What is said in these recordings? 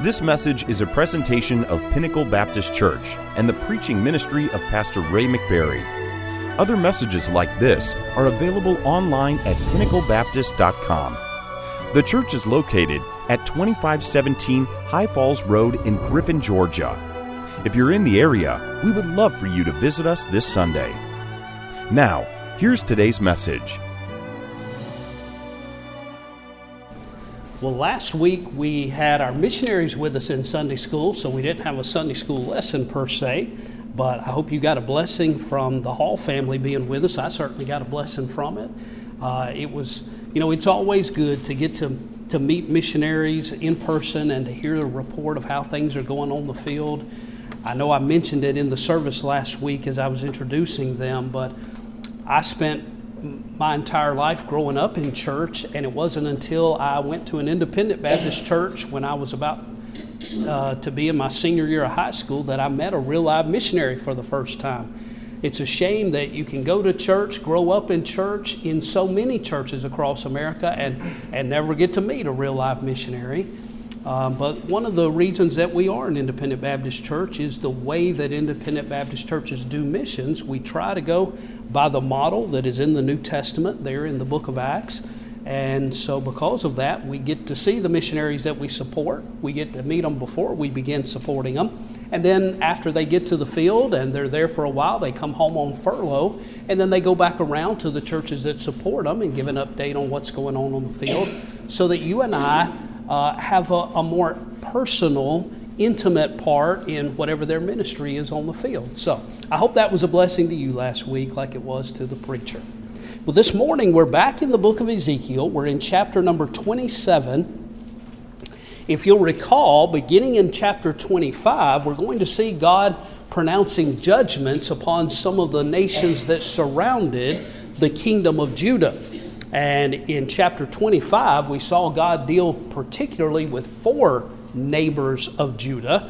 This message is a presentation of Pinnacle Baptist Church and the preaching ministry of Pastor Ray McBarry. Other messages like this are available online at pinnaclebaptist.com. The church is located at 2517 High Falls Road in Griffin, Georgia. If you're in the area, we would love for you to visit us this Sunday. Now, here's today's message. Well, last week we had our missionaries with us in Sunday school, so we didn't have a Sunday school lesson per se, but I hope you got a blessing from the Hall family being with us. I certainly got a blessing from it. It was, it's always good to get to meet missionaries in person and to hear a report of how things are going on the field. I know I mentioned it in the service last week as I was introducing them, but I spent my entire life growing up in church, and it wasn't until I went to an independent Baptist church when I was about to be in my senior year of high school that I met a real live missionary for the first time. It's a shame that you can go to church, grow up in church in so many churches across America and never get to meet a real live missionary. But one of the reasons that we are an independent Baptist church is the way that independent Baptist churches do missions. We try to go by the model that is in the New Testament there in the book of Acts. And so because of that, we get to see the missionaries that we support. We get to meet them before we begin supporting them. And then after they get to the field and they're there for a while, they come home on furlough. And then they go back around to the churches that support them and give an update on what's going on the field so that you and I have a more personal, intimate part in whatever their ministry is on the field. So I hope that was a blessing to you last week like it was to the preacher. Well, this morning we're back in the book of Ezekiel. We're in chapter number 27. If you'll recall, beginning in chapter 25, we're going to see God pronouncing judgments upon some of the nations that surrounded the kingdom of Judah. And in chapter 25, we saw God deal particularly with 4 neighbors of Judah.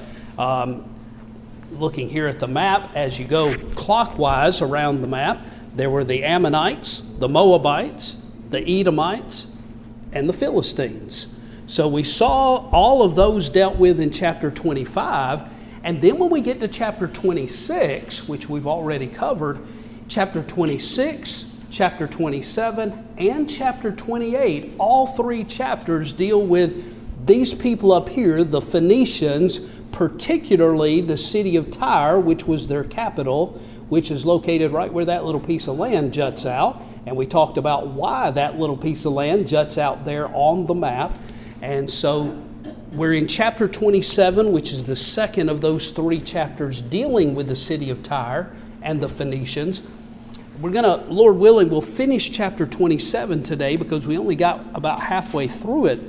Looking here at the map, as you go clockwise around the map, there were the Ammonites, the Moabites, the Edomites, and the Philistines. So we saw all of those dealt with in chapter 25. And then when we get to chapter 26, which we've already covered, chapter 26, chapter 27, and chapter 28, all 3 chapters deal with these people up here, the Phoenicians, particularly the city of Tyre, which was their capital, which is located right where that little piece of land juts out. And we talked about why that little piece of land juts out there on the map. And so we're in chapter 27, which is the second of those 3 chapters dealing with the city of Tyre and the Phoenicians. We're going to, Lord willing, we'll finish chapter 27 today because we only got about halfway through it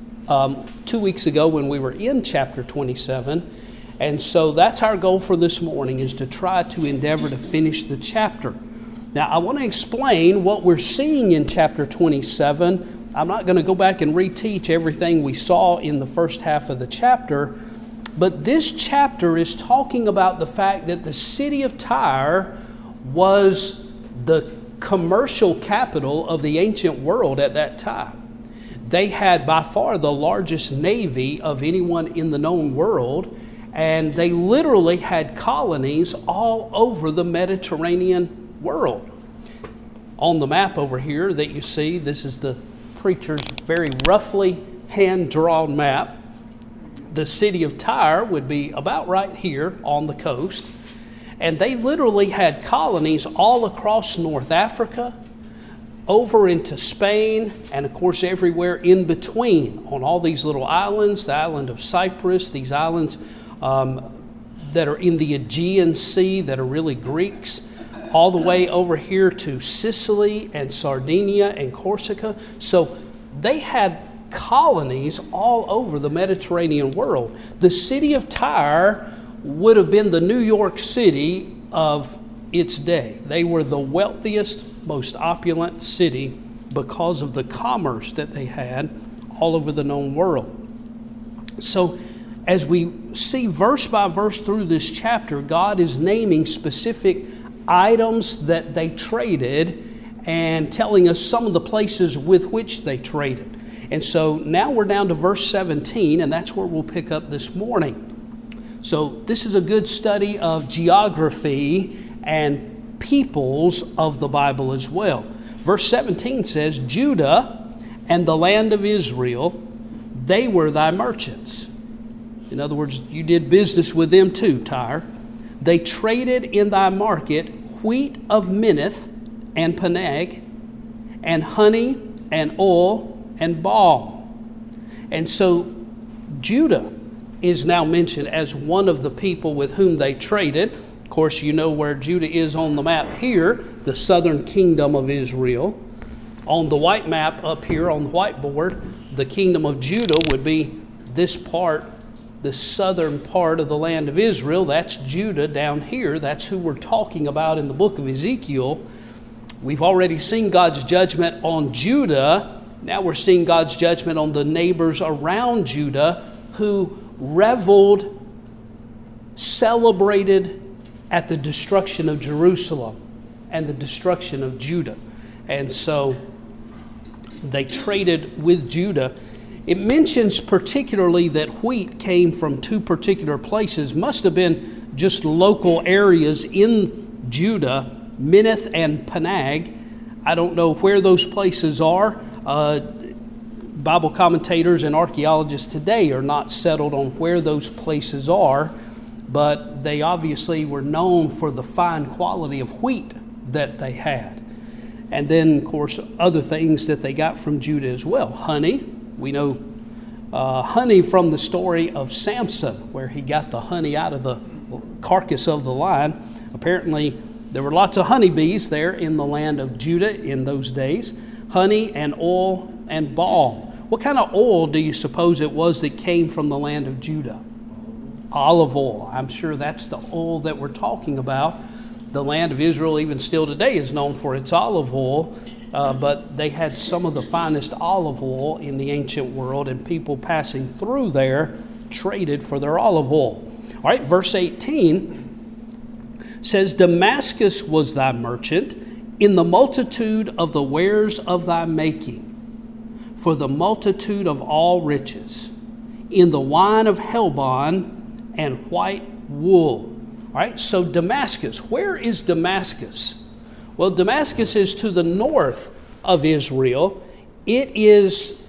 2 weeks ago when we were in chapter 27. And so that's our goal for this morning, is to try to endeavor to finish the chapter. Now, I want to explain what we're seeing in chapter 27. I'm not going to go back and reteach everything we saw in the first half of the chapter, but this chapter is talking about the fact that the city of Tyre was the commercial capital of the ancient world at that time. They had by far the largest navy of anyone in the known world, and they literally had colonies all over the Mediterranean world. On the map over here that you see, this is the preacher's very roughly hand-drawn map. The city of Tyre would be about right here on the coast. And they literally had colonies all across North Africa, over into Spain, and of course everywhere in between on all these little islands, the island of Cyprus, these islands that are in the Aegean Sea that are really Greeks, all the way over here to Sicily and Sardinia and Corsica. So they had colonies all over the Mediterranean world. The city of Tyre would have been the New York City of its day. They were the wealthiest, most opulent city because of the commerce that they had all over the known world. So as we see verse by verse through this chapter, God is naming specific items that they traded and telling us some of the places with which they traded. And so now we're down to verse 17, and that's where we'll pick up this morning. So this is a good study of geography and peoples of the Bible as well. Verse 17 says, Judah and the land of Israel, they were thy merchants. In other words, you did business with them too, Tyre. They traded in thy market wheat of Minnith and Panag, and honey and oil and balm. And so Judah is now mentioned as one of the people with whom they traded. Of course, you know where Judah is on the map here, the southern kingdom of Israel. On the white map up here on the whiteboard, the kingdom of Judah would be this part, the southern part of the land of Israel. That's Judah down here. That's who we're talking about in the book of Ezekiel. We've already seen God's judgment on Judah. Now we're seeing God's judgment on the neighbors around Judah who reveled, celebrated at the destruction of Jerusalem and the destruction of Judah. And so they traded with Judah. It mentions particularly that wheat came from two particular places. Must have been just local areas in Judah, Minnith and Panag. I don't know where those places are. Bible commentators and archaeologists today are not settled on where those places are, but they obviously were known for the fine quality of wheat that they had. And then, of course, other things that they got from Judah as well. Honey. We know honey from the story of Samson, where he got the honey out of the carcass of the lion. Apparently, there were lots of honeybees there in the land of Judah in those days. Honey and oil and balm. What kind of oil do you suppose it was that came from the land of Judah? Olive oil. I'm sure that's the oil that we're talking about. The land of Israel, even still today, is known for its olive oil. But they had some of the finest olive oil in the ancient world, and people passing through there traded for their olive oil. All right, verse 18 says, Damascus was thy merchant in the multitude of the wares of thy making, for the multitude of all riches, in the wine of Helbon and white wool. All right, so Damascus. Where is Damascus? Well, Damascus is to the north of Israel. It's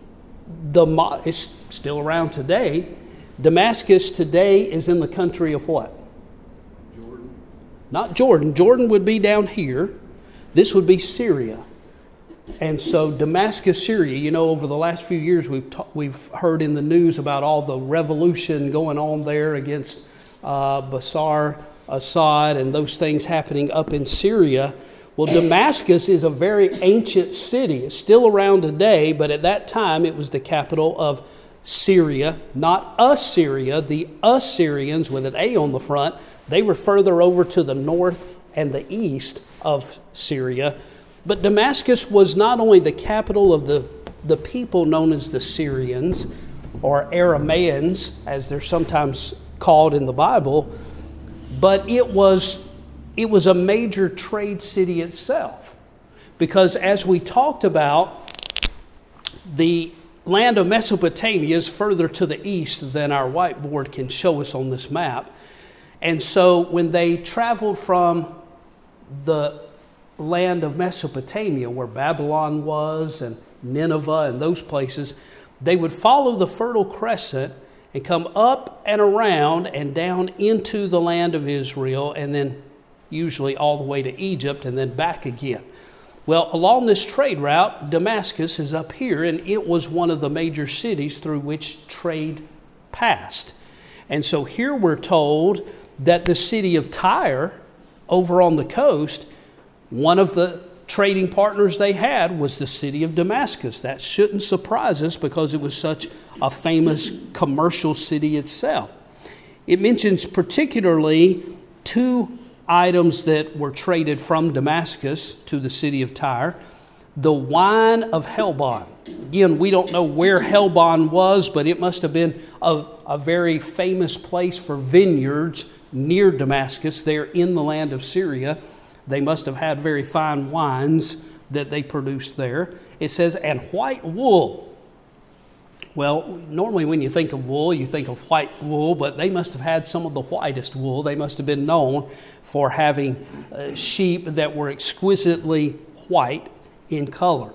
still around today. Damascus today is in the country of what? Jordan. Not Jordan. Jordan would be down here. This would be Syria. And so Damascus, Syria, you know, over the last few years we've heard in the news about all the revolution going on there against Bashar Assad and those things happening up in Syria. Well, Damascus is a very ancient city. It's still around today, but at that time it was the capital of Syria, not Assyria. The Assyrians, with an A on the front, they were further over to the north and the east of Syria. But Damascus was not only the capital of the people known as the Syrians, or Aramaeans, as they're sometimes called in the Bible, but it was a major trade city itself. Because as we talked about, the land of Mesopotamia is further to the east than our whiteboard can show us on this map. And so when they traveled from the land of Mesopotamia, where Babylon was and Nineveh and those places, they would follow the Fertile Crescent and come up and around and down into the land of Israel, and then usually all the way to Egypt and then back again. Well, along this trade route, Damascus is up here, and it was one of the major cities through which trade passed. And so here we're told that the city of Tyre, over on the coast, one of the trading partners they had was the city of Damascus. That shouldn't surprise us because it was such a famous commercial city itself. It mentions particularly two items that were traded from Damascus to the city of Tyre. The wine of Helbon. Again, we don't know where Helbon was, but it must have been a very famous place for vineyards near Damascus, there in the land of Syria. They must have had very fine wines that they produced there. It says, and white wool. Well, normally when you think of wool, you think of white wool, but they must have had some of the whitest wool. They must have been known for having sheep that were exquisitely white in color.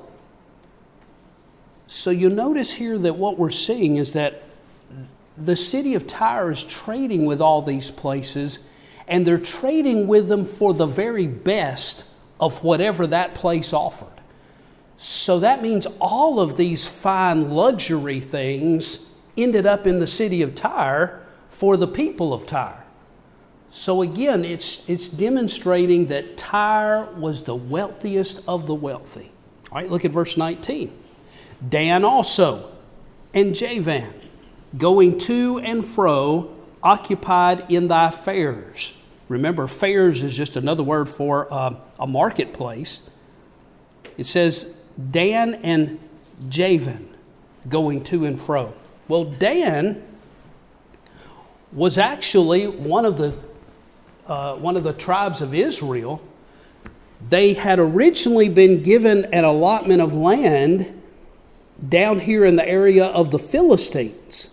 So you'll notice here that what we're seeing is that the city of Tyre is trading with all these places, and they're trading with them for the very best of whatever that place offered. So that means all of these fine luxury things ended up in the city of Tyre for the people of Tyre. So again, it's demonstrating that Tyre was the wealthiest of the wealthy. All right, look at verse 19. Dan also and Javan, going to and fro, occupied in thy fairs. Remember, fairs is just another word for a marketplace. It says Dan and Javan going to and fro. Well, Dan was actually one of the tribes of Israel. They had originally been given an allotment of land down here in the area of the Philistines.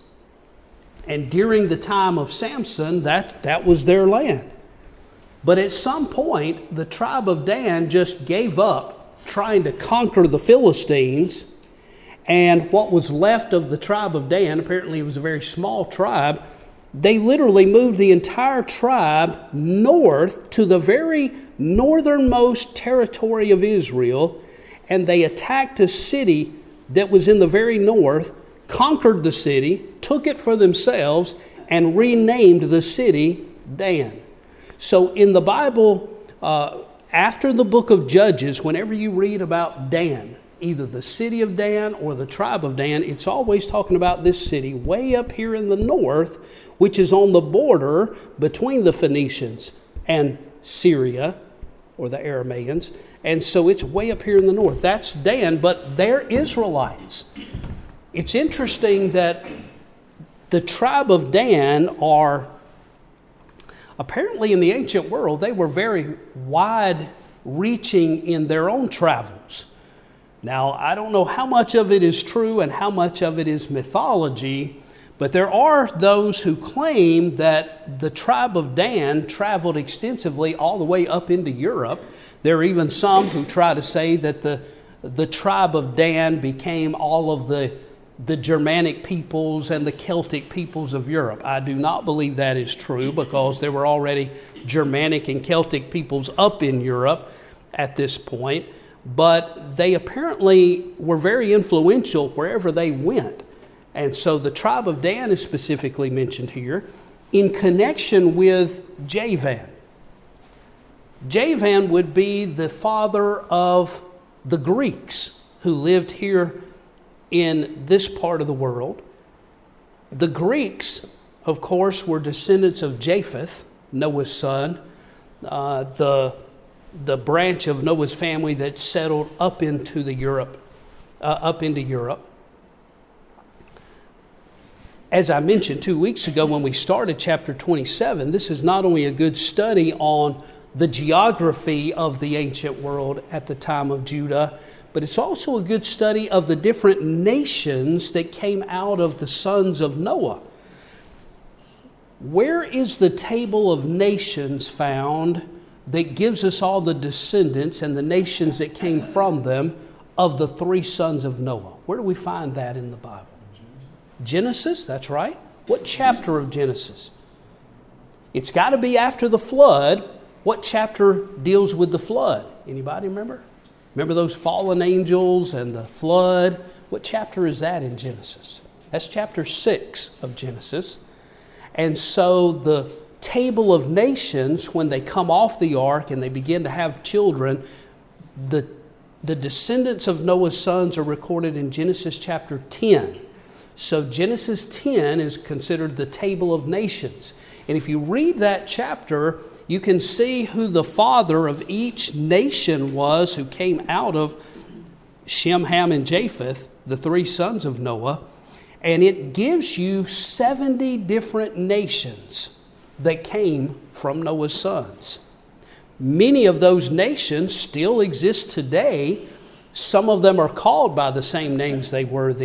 And during the time of Samson, that was their land. But at some point, the tribe of Dan just gave up trying to conquer the Philistines, and what was left of the tribe of Dan, apparently it was a very small tribe, they literally moved the entire tribe north to the very northernmost territory of Israel, and they attacked a city that was in the very north, conquered the city, took it for themselves, and renamed the city Dan. So in the Bible, after the book of Judges, whenever you read about Dan, either the city of Dan or the tribe of Dan, it's always talking about this city way up here in the north, which is on the border between the Phoenicians and Syria, or the Aramaeans. And so it's way up here in the north. That's Dan, but they're Israelites. It's interesting that the tribe of Dan are, apparently in the ancient world, they were very wide-reaching in their own travels. Now, I don't know how much of it is true and how much of it is mythology, but there are those who claim that the tribe of Dan traveled extensively all the way up into Europe. There are even some who try to say that the tribe of Dan became all of the Germanic peoples and the Celtic peoples of Europe. I do not believe that is true, because there were already Germanic and Celtic peoples up in Europe at this point, but they apparently were very influential wherever they went. And so the tribe of Dan is specifically mentioned here in connection with Javan. Javan would be the father of the Greeks who lived here in this part of the world. The Greeks, of course, were descendants of Japheth, Noah's son, the branch of Noah's family that settled up into Europe. As I mentioned 2 weeks ago when we started chapter 27, this is not only a good study on the geography of the ancient world at the time of Judah, but it's also a good study of the different nations that came out of the sons of Noah. Where is the table of nations found that gives us all the descendants and the nations that came from them of the three sons of Noah? Where do we find that in the Bible? Genesis, that's right. What chapter of Genesis? It's got to be after the flood. What chapter deals with the flood? Anybody remember? Remember those fallen angels and the flood? What chapter is that in Genesis? That's chapter 6 of Genesis. And so the table of nations, when they come off the ark and they begin to have children, the descendants of Noah's sons are recorded in Genesis chapter 10. So Genesis 10 is considered the table of nations. And if you read that chapter, you can see who the father of each nation was who came out of Shem, Ham, and Japheth, the three sons of Noah. And it gives you 70 different nations that came from Noah's sons. Many of those nations still exist today. Some of them are called by the same names they were then.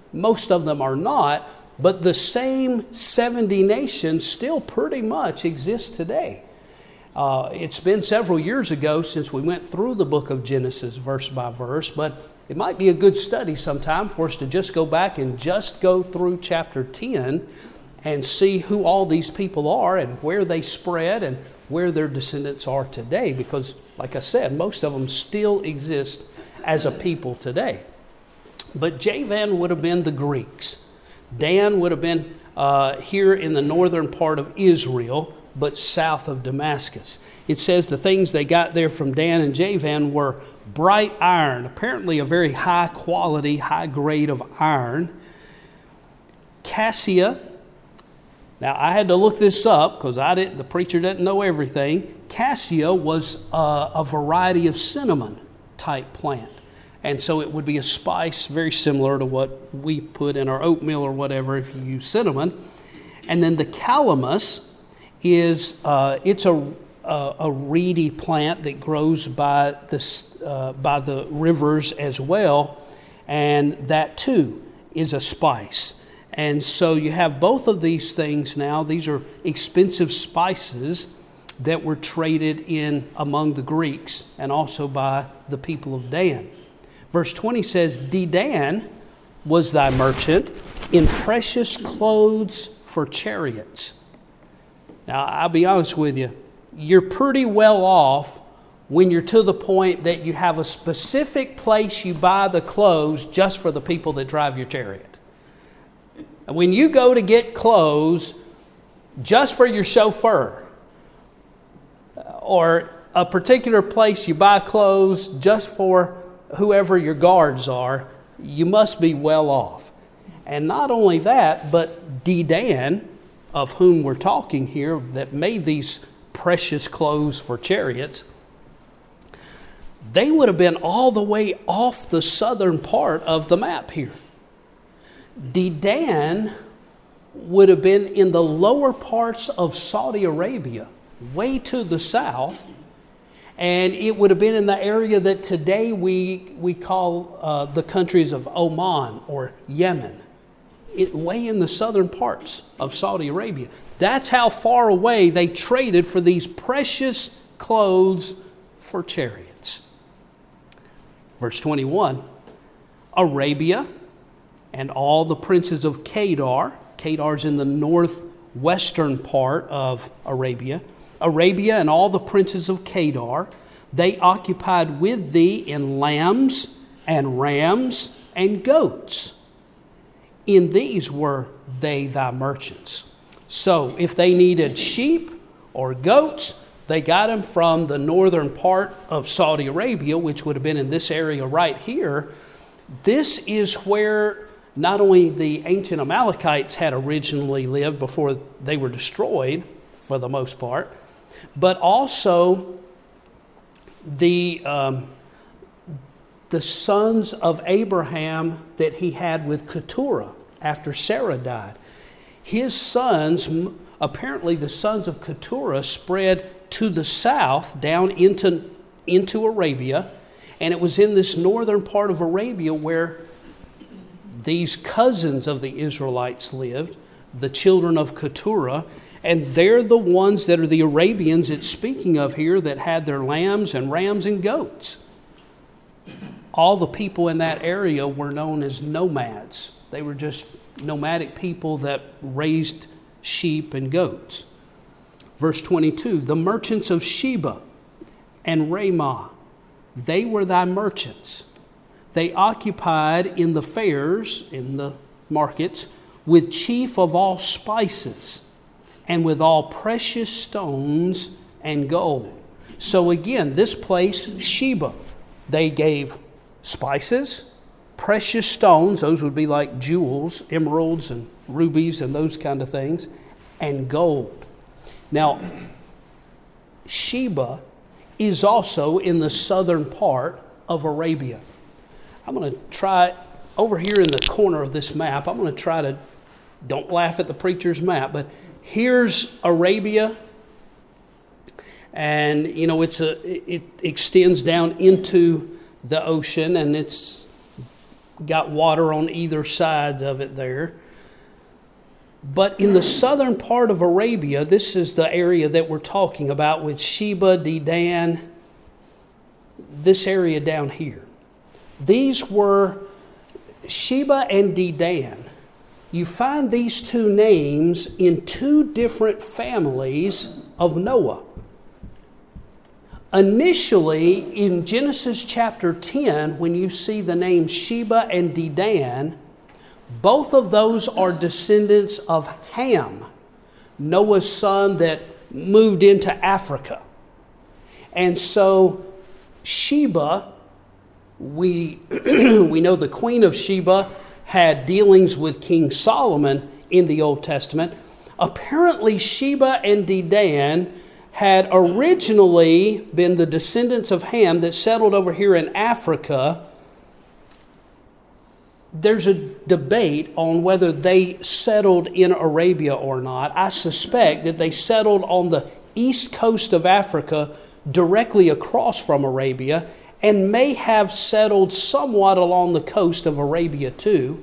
Most of them are not, but the same 70 nations still pretty much exist today. It's been several years ago since we went through the book of Genesis verse by verse, but it might be a good study sometime for us to just go back and just go through chapter 10 and see who all these people are and where they spread and where their descendants are today, because like I said, most of them still exist as a people today. But Javan would have been the Greeks. Dan would have been here in the northern part of Israel, but south of Damascus. It says the things they got there from Dan and Javan were bright iron, apparently a very high quality, high grade of iron. Cassia. Now, I had to look this up because the preacher didn't know everything. Cassia was a variety of cinnamon type plant. And so it would be a spice very similar to what we put in our oatmeal or whatever if you use cinnamon. And then the calamus is it's a reedy plant that grows by the rivers as well. And that too is a spice. And so you have both of these things now. These are expensive spices that were traded in among the Greeks and also by the people of Dan. Verse 20 says, Dedan was thy merchant in precious clothes for chariots. Now, I'll be honest with you. You're pretty well off when you're to the point that you have a specific place you buy the clothes just for the people that drive your chariot. And when you go to get clothes just for your chauffeur, or a particular place you buy clothes just for whoever your guards are, you must be well off. And not only that, but Dedan, of whom we're talking here, that made these precious clothes for chariots, they would have been all the way off the southern part of the map here. Dedan would have been in the lower parts of Saudi Arabia, way to the south, and it would have been in the area that today we call the countries of Oman or Yemen, way in the southern parts of Saudi Arabia. That's how far away they traded for these precious clothes for chariots. Verse 21, Arabia and all the princes of Kedar. Kedar's in the northwestern part of Arabia. Arabia and all the princes of Kedar, they occupied with thee in lambs and rams and goats. In these were they thy merchants. So if they needed sheep or goats, they got them from the northern part of Saudi Arabia, which would have been in this area right here. This is where not only the ancient Amalekites had originally lived before they were destroyed, for the most part, but also the sons of Abraham that he had with Keturah after Sarah died. His sons, apparently the sons of Keturah, spread to the south down into Arabia, and it was in this northern part of Arabia where these cousins of the Israelites lived, the children of Keturah, and they're the ones that are the Arabians it's speaking of here that had their lambs and rams and goats. All the people in that area were known as nomads. They were just nomadic people that raised sheep and goats. Verse 22, the merchants of Sheba and Ramah, they were thy merchants. They occupied in the fairs, in the markets, with chief of all spices and with all precious stones and gold. So again, this place, Sheba, they gave spices, precious stones, those would be like jewels, emeralds and rubies and those kind of things, and gold. Now, Sheba is also in the southern part of Arabia. I'm going to try, over here in the corner of this map, I'm going to try to, don't laugh at the preacher's map, but here's Arabia, and it extends down into the ocean, and it's got water on either side of it there. But in the southern part of Arabia, this is the area that we're talking about with Sheba, Dedan, this area down here. These were Sheba and Dedan. You find these two names in two different families of Noah. Initially, in Genesis chapter 10, when you see the name Sheba and Dedan, both of those are descendants of Ham, Noah's son that moved into Africa. And so Sheba, we know the queen of Sheba had dealings with King Solomon in the Old Testament. Apparently Sheba and Dedan had originally been the descendants of Ham that settled over here in Africa. There's a debate on whether they settled in Arabia or not. I suspect that they settled on the east coast of Africa directly across from Arabia and may have settled somewhat along the coast of Arabia too.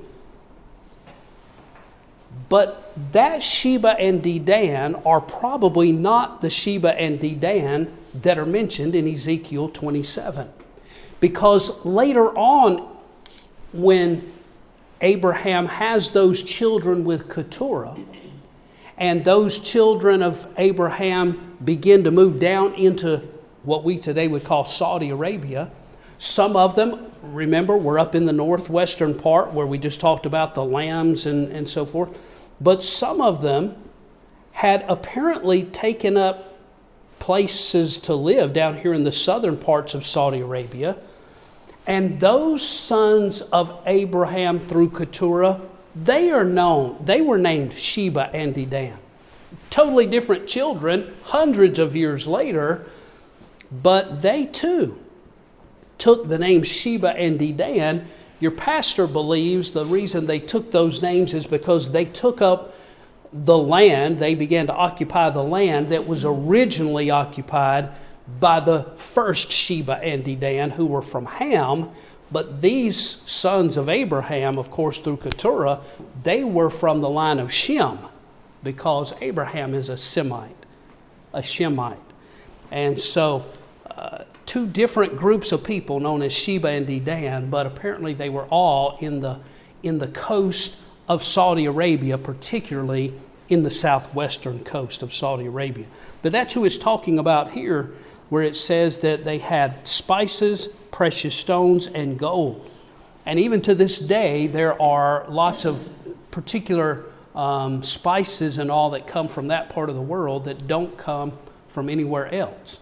But that Sheba and Dedan are probably not the Sheba and Dedan that are mentioned in Ezekiel 27. Because later on, when Abraham has those children with Keturah, and those children of Abraham begin to move down into what we today would call Saudi Arabia. Some of them, remember, were up in the northwestern part where we just talked about the lambs and so forth. But some of them had apparently taken up places to live down here in the southern parts of Saudi Arabia. And those sons of Abraham through Keturah, they were named Sheba and Dedan. Totally different children, hundreds of years later, but they too took the name Sheba and Dedan. Your pastor believes the reason they took those names is because they took up the land, they began to occupy the land that was originally occupied by the first Sheba and Dedan, who were from Ham. But these sons of Abraham, of course, through Keturah, they were from the line of Shem, because Abraham is a Semite, a Shemite. And so two different groups of people known as Sheba and Dedan, but apparently they were all in the coast of Saudi Arabia, particularly in the southwestern coast of Saudi Arabia. But that's who it's talking about here, where it says that they had spices, precious stones, and gold. And even to this day, there are lots of particular spices and all that come from that part of the world that don't come from anywhere else.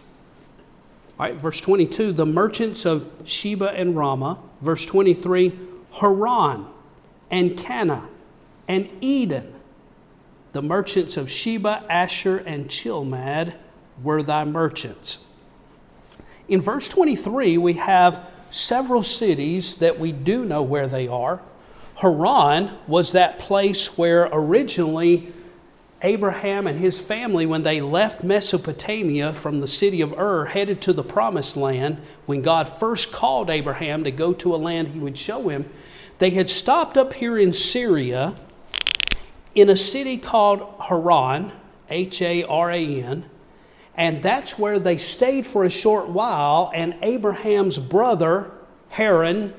All right, verse 22, the merchants of Sheba and Ramah. Verse 23, Haran and Cana and Eden. The merchants of Sheba, Asher, and Chilmad were thy merchants. In verse 23, we have several cities that we do know where they are. Haran was that place where originally Abraham and his family, when they left Mesopotamia from the city of Ur, headed to the promised land, when God first called Abraham to go to a land he would show him, they had stopped up here in Syria in a city called Haran, Haran, and that's where they stayed for a short while, and Abraham's brother, Haran,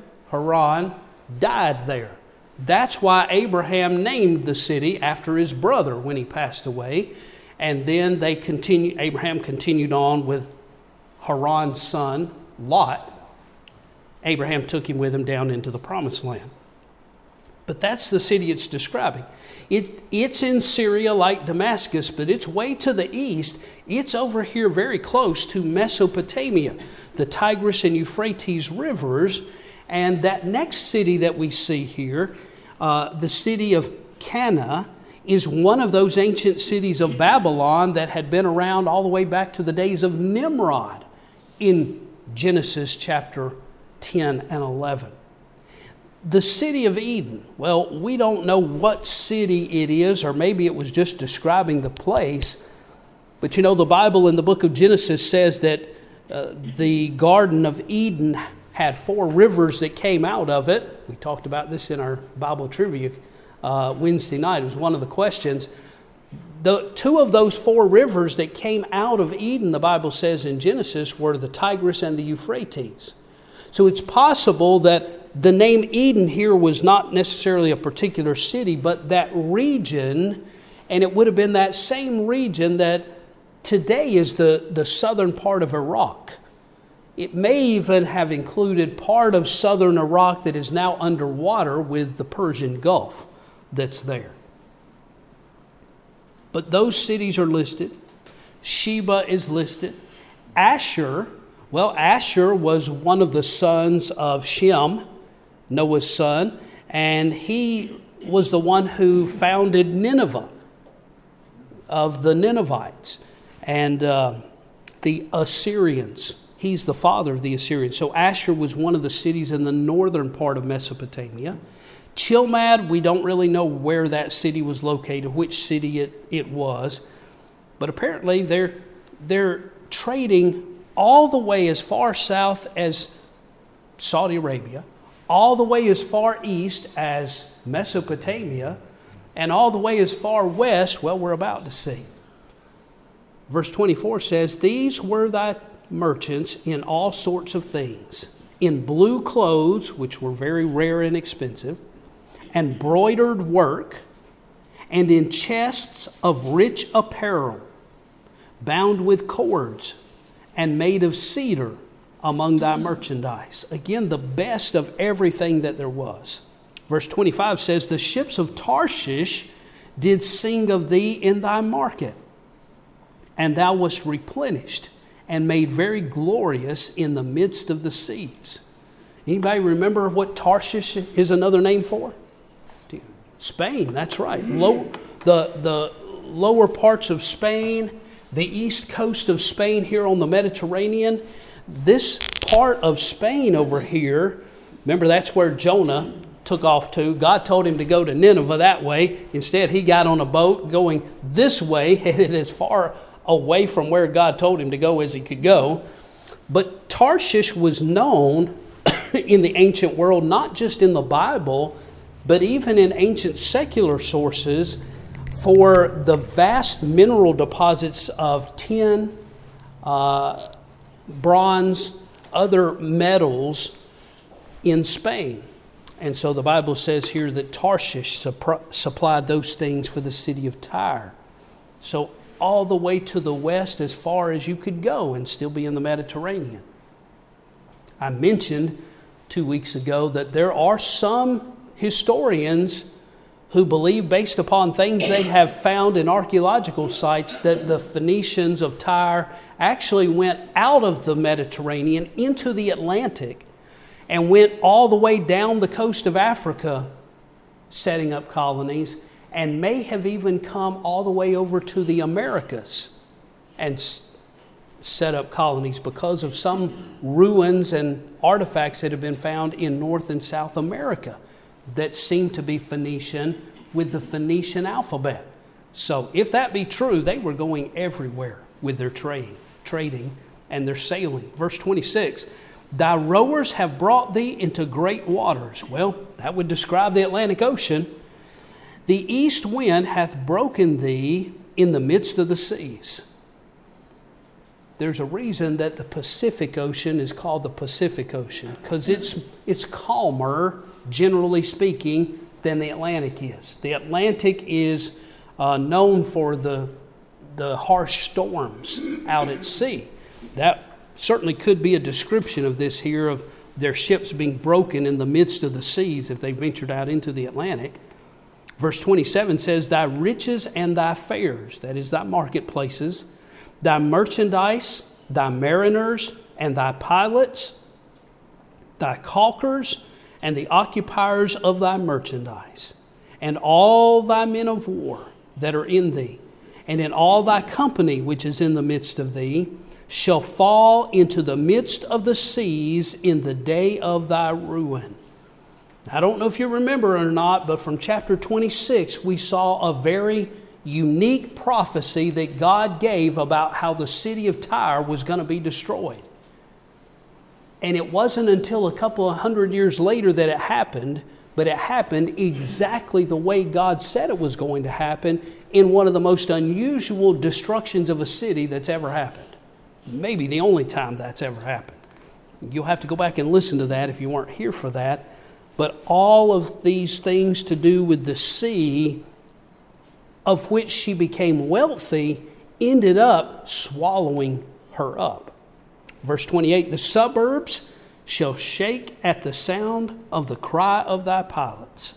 died there. That's why Abraham named the city after his brother when he passed away. And then Abraham continued on with Haran's son, Lot. Abraham took him with him down into the promised land. But that's the city it's describing. It's in Syria like Damascus, but it's way to the east. It's over here very close to Mesopotamia, the Tigris and Euphrates rivers. And that next city that we see here, the city of Cana, is one of those ancient cities of Babylon that had been around all the way back to the days of Nimrod in Genesis chapter 10 and 11. The city of Eden, well, we don't know what city it is, or maybe it was just describing the place. But you know, the Bible in the book of Genesis says that the Garden of Eden had 4 rivers that came out of it. We talked about this in our Bible trivia Wednesday night. It was one of the questions. The 2 of those 4 rivers that came out of Eden, the Bible says in Genesis, were the Tigris and the Euphrates. So it's possible that the name Eden here was not necessarily a particular city, but that region, and it would have been that same region that today is the southern part of Iraq. It may even have included part of southern Iraq that is now underwater with the Persian Gulf that's there. But those cities are listed. Sheba is listed. Asher was one of the sons of Shem, Noah's son, and he was the one who founded Nineveh, of the Ninevites, and the Assyrians. He's the father of the Assyrians. So Asher was one of the cities in the northern part of Mesopotamia. Chilmad, we don't really know where that city was located, which city it was, but apparently they're trading all the way as far south as Saudi Arabia, all the way as far east as Mesopotamia, and all the way as far west, well, we're about to see. Verse 24 says, "These were thy merchants in all sorts of things, in blue clothes, which were very rare and expensive, and broidered work, and in chests of rich apparel, bound with cords, and made of cedar among thy merchandise." Again, the best of everything that there was. Verse 25 says, "The ships of Tarshish did sing of thee in thy market, and thou wast replenished and made very glorious in the midst of the seas." Anybody remember what Tarshish is another name for? Spain, that's right. The lower parts of Spain, the east coast of Spain here on the Mediterranean. This part of Spain over here, remember that's where Jonah took off to. God told him to go to Nineveh that way. Instead, he got on a boat going this way, headed as far away from where God told him to go as he could go. But Tarshish was known in the ancient world, not just in the Bible, but even in ancient secular sources, for the vast mineral deposits of tin, bronze, other metals in Spain. And so the Bible says here that Tarshish supplied those things for the city of Tyre. So all the way to the west as far as you could go and still be in the Mediterranean. I mentioned 2 weeks ago that there are some historians who believe, based upon things they have found in archaeological sites, that the Phoenicians of Tyre actually went out of the Mediterranean into the Atlantic and went all the way down the coast of Africa setting up colonies, and may have even come all the way over to the Americas and set up colonies because of some ruins and artifacts that have been found in North and South America that seem to be Phoenician with the Phoenician alphabet. So if that be true, they were going everywhere with their trading and their sailing. Verse 26, "Thy rowers have brought thee into great waters." Well, that would describe the Atlantic Ocean. "The east wind hath broken thee in the midst of the seas." There's a reason that the Pacific Ocean is called the Pacific Ocean, because it's calmer, generally speaking, than the Atlantic is. The Atlantic is known for the harsh storms out at sea. That certainly could be a description of this here, of their ships being broken in the midst of the seas if they ventured out into the Atlantic. Verse 27 says, "Thy riches and thy fairs," that is, thy marketplaces, "thy merchandise, thy mariners, and thy pilots, thy caulkers, and the occupiers of thy merchandise, and all thy men of war that are in thee, and in all thy company which is in the midst of thee, shall fall into the midst of the seas in the day of thy ruin." I don't know if you remember or not, but from chapter 26, we saw a very unique prophecy that God gave about how the city of Tyre was going to be destroyed. And it wasn't until a couple of 100 years later that it happened, but it happened exactly the way God said it was going to happen in one of the most unusual destructions of a city that's ever happened. Maybe the only time that's ever happened. You'll have to go back and listen to that if you weren't here for that. But all of these things to do with the sea, of which she became wealthy, ended up swallowing her up. Verse 28, the suburbs shall shake at the sound of the cry of thy pilots,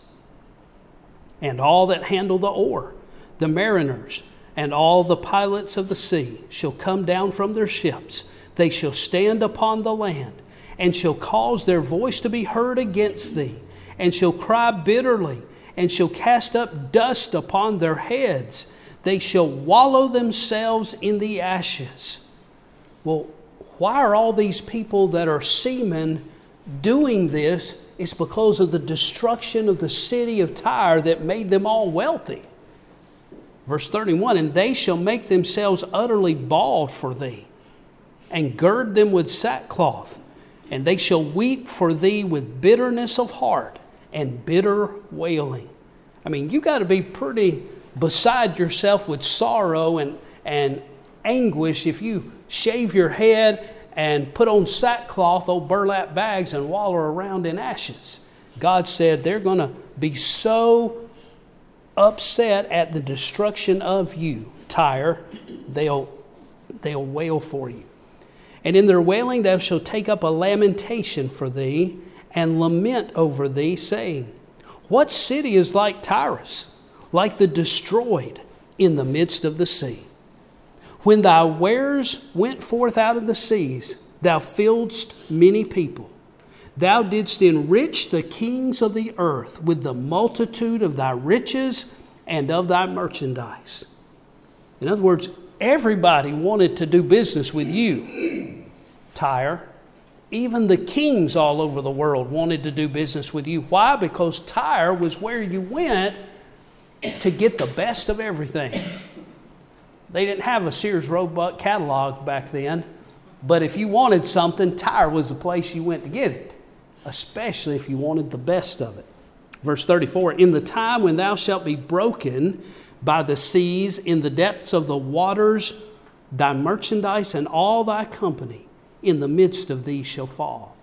and all that handle the oar, the mariners, and all the pilots of the sea shall come down from their ships. They shall stand upon the land, and shall cause their voice to be heard against thee, and shall cry bitterly, and shall cast up dust upon their heads. They shall wallow themselves in the ashes. Well, why are all these people that are seamen doing this? It's because of the destruction of the city of Tyre that made them all wealthy. Verse 31, and they shall make themselves utterly bald for thee, and gird them with sackcloth, and they shall weep for thee with bitterness of heart and bitter wailing. I mean, you got to be pretty beside yourself with sorrow and anguish if you shave your head and put on sackcloth, old burlap bags, and wallow around in ashes. God said they're going to be so upset at the destruction of you, Tyre, they'll wail for you. And in their wailing thou shalt take up a lamentation for thee, and lament over thee, saying, what city is like Tyrus, like the destroyed in the midst of the sea? When thy wares went forth out of the seas, thou filledst many people. Thou didst enrich the kings of the earth with the multitude of thy riches and of thy merchandise. In other words, everybody wanted to do business with you, Tyre. Even the kings all over the world wanted to do business with you. Why? Because Tyre was where you went to get the best of everything. They didn't have a Sears Roebuck catalog back then, but if you wanted something, Tyre was the place you went to get it, especially if you wanted the best of it. Verse 34, in the time when thou shalt be broken by the seas, in the depths of the waters, thy merchandise and all thy company in the midst of thee shall fall.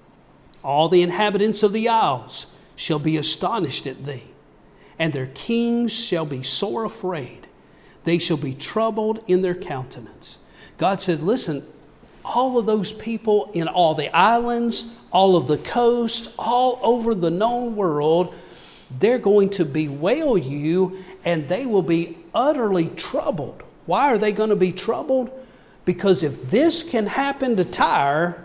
All the inhabitants of the isles shall be astonished at thee, and their kings shall be sore afraid. They shall be troubled in their countenance. God said, listen, all of those people in all the islands, all of the coast, all over the known world, they're going to bewail you, and they will be utterly troubled. Why are they going to be troubled? Because if this can happen to Tyre,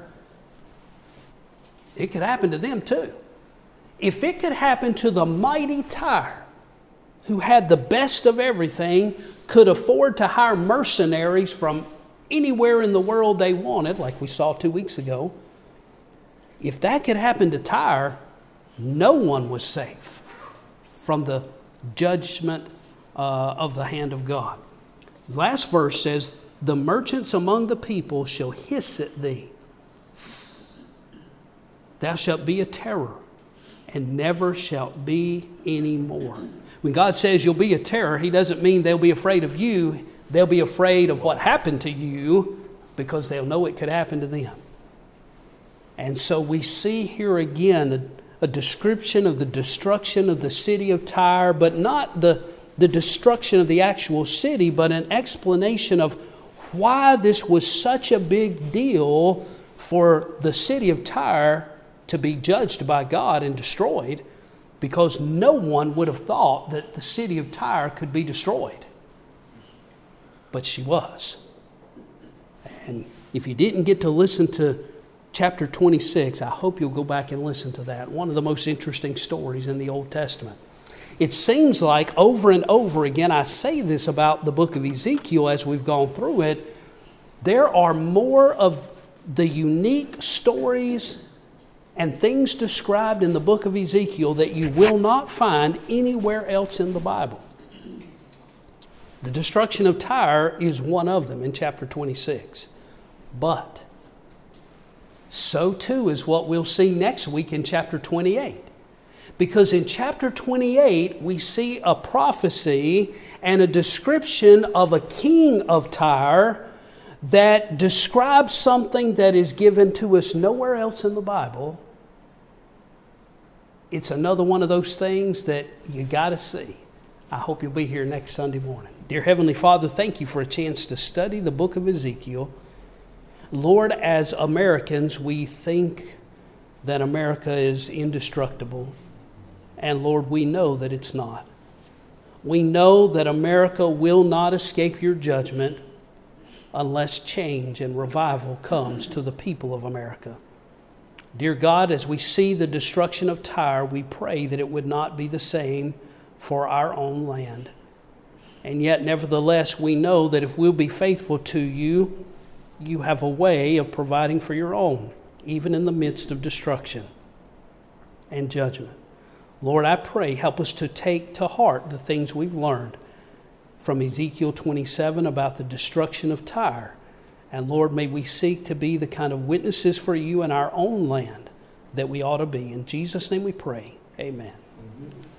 it could happen to them too. If it could happen to the mighty Tyre, who had the best of everything, could afford to hire mercenaries from anywhere in the world they wanted, like we saw 2 weeks ago, if that could happen to Tyre, no one was safe from the judgment of the hand of God. The last verse says, the merchants among the people shall hiss at thee. Thou shalt be a terror, and never shalt be any more. When God says you'll be a terror, He doesn't mean they'll be afraid of you. They'll be afraid of what happened to you because they'll know it could happen to them. And so we see here again a description of the destruction of the city of Tyre, but not the destruction of the actual city, but an explanation of why this was such a big deal for the city of Tyre to be judged by God and destroyed, because no one would have thought that the city of Tyre could be destroyed. But she was. And if you didn't get to listen to chapter 26, I hope you'll go back and listen to that. One of the most interesting stories in the Old Testament. It seems like over and over again, I say this about the book of Ezekiel as we've gone through it, there are more of the unique stories and things described in the book of Ezekiel that you will not find anywhere else in the Bible. The destruction of Tyre is one of them in chapter 26. But So too is what we'll see next week in chapter 28. Because in chapter 28, we see a prophecy and a description of a king of Tyre that describes something that is given to us nowhere else in the Bible. It's another one of those things that you got to see. I hope you'll be here next Sunday morning. Dear Heavenly Father, thank you for a chance to study the book of Ezekiel. Lord, as Americans, we think that America is indestructible. And Lord, we know that it's not. We know that America will not escape your judgment unless change and revival comes to the people of America. Dear God, as we see the destruction of Tyre, we pray that it would not be the same for our own land. And yet, nevertheless, we know that if we'll be faithful to you, you have a way of providing for your own, even in the midst of destruction and judgment. Lord, I pray, help us to take to heart the things we've learned from Ezekiel 27 about the destruction of Tyre. And Lord, may we seek to be the kind of witnesses for you in our own land that we ought to be. In Jesus' name we pray. Amen.